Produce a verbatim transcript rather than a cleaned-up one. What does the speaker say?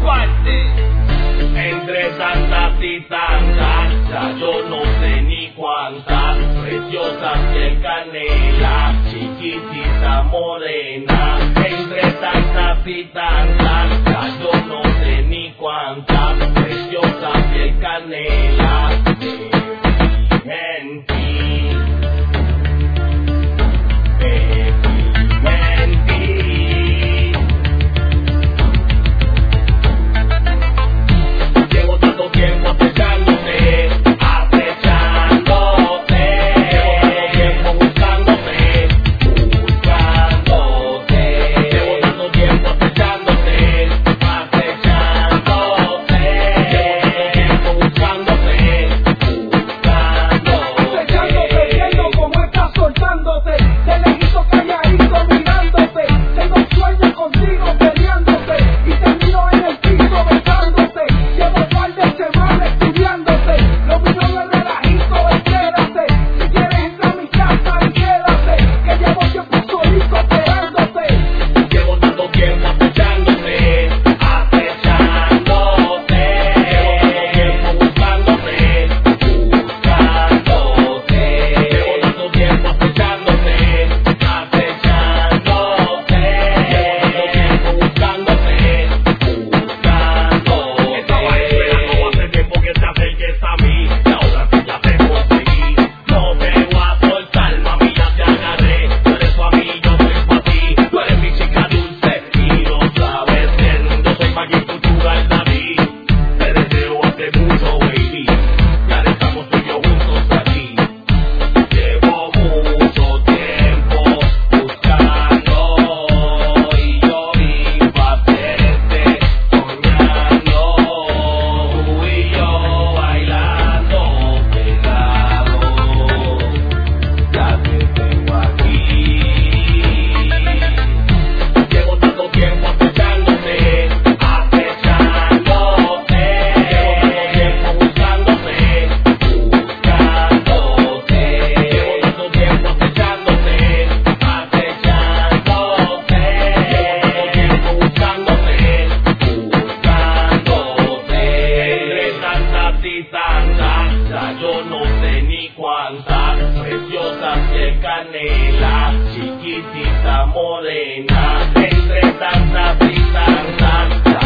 parte. Entre tantas y tantas, ya yo no sé ni cuántas, preciosas piel canela, chiquitita morena. Entre tantas y tantas, ya yo no sé ni cuántas, preciosas piel canela, en ti, en ti. Llevo tanto tiempo acechándote, acechándote. Llevo tanto tiempo buscándote, buscándote. Llevo tanto tiempo acechándote, acechándote. Llevo tanto tiempo buscándote, buscándote. Acechándote, viendo cómo estás soltándote, de lejito calladito mirándote. Tengo sueños contigo peleándote y termino en el piso besándote. Llevo un par de semanas estudiándote, lo mío no es relajito, espérate. Si quieres entra a mi casa y quédate, que llevo tiempo solito esperándote. Llevo tanto tiempo acechándote, acechándote. Llevo tanto tiempo buscándote, buscándote. Llevo tanto tiempo acechándote, acechándote. Llevo tanto tiempo buscándote, buscándote. Estaba esperando hace tiempo que te acerques a mí, y ahora sí ya te conseguí. No te voy a soltar, mami, ya te agarré. Tú eres pa' mí, yo soy pa' ti. Tú eres mi chica dulce y lo sabes bien. Yo soy Maggie, tu sugar daddy. Te deseo hace mucho, baby. Ya estamos tú y yo juntos aquí. Llevo mucho tiempo buscando y yo iba a hacerte soñando. Tú y yo bailando pegados. Ya te tengo aquí. Llevo tanto tiempo acechándote, acechándote. Llevo tanto tiempo buscándote, buscándote. Llevo tanto tiempo acechándote, acechándote. Llevo tanto tiempo buscándote, buscándote. Entre tantas y tantas, ya yo no sé ni cuántas, preciosas de canela, chiquitita morena. Entre tantas y tantas, ya